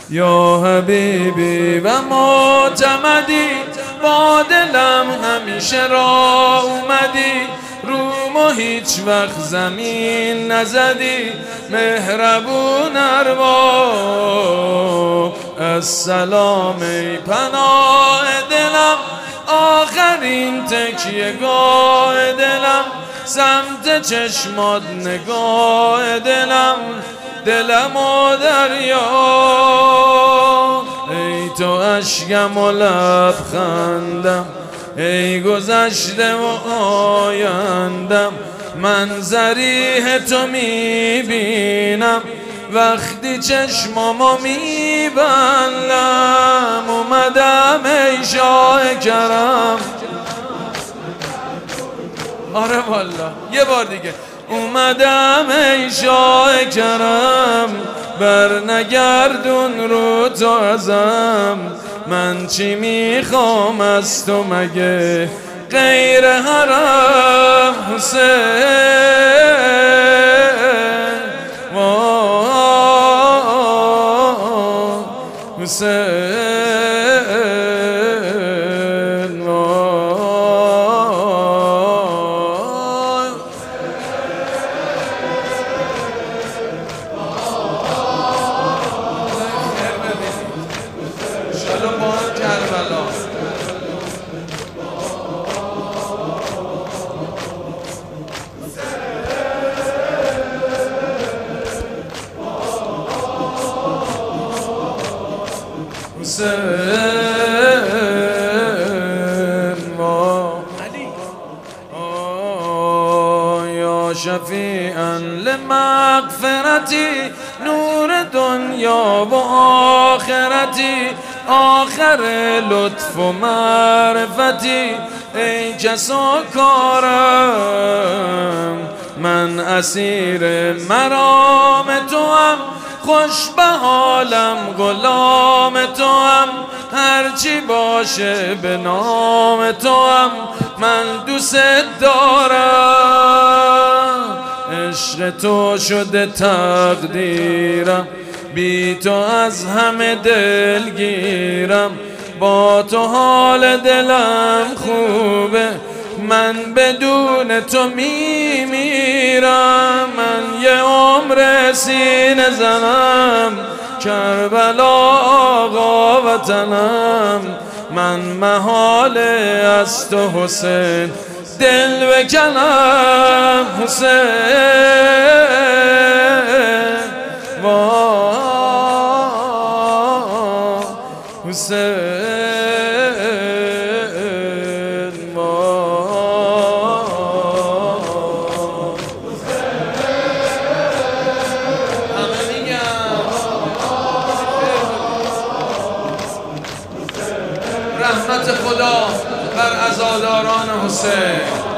یا حبیبی و معتمدی، با دلم همیشه را اومدی، رومو هیچ وقت زمین نزدی، مهربون ارباب السلام ای پناه دلم، آخرین تکیه‌گاه دلم، سمت چشمات نگاه دلم، دلم و دریا، ای تو اشکم و لبخندم، ای گذشته و آیندم، من ضریح تو میبینم وقتی چشمامو میبندم، اومدم ای شاه کرم. آره والا یه بار دیگه، اومدم ای شاه کرم، بر نگردون رو تو ازم، من چی میخوام از تو مگه غیر حرم حسین، حسین یا شفیعا لمغفرتی، نور دنیا و آخرتی، آخر لطف و معرفتی، ای کس و کارم، من اسیر مرام تو هم، خوش به حالم غلام تو هم، هرچی باشه به نام تو هم، من دوست دارم، عشق تو شده تقدیرم، بی تو از همه دلگیرم، با تو حال دلم خوبه، من بدون تو میمیرم، من یه عمر سینه زنم، کربلا آقا وطنم، من محاله از تو حسین دل بکنم، حسین حسین رحمت خدا بر عزاداران حسین.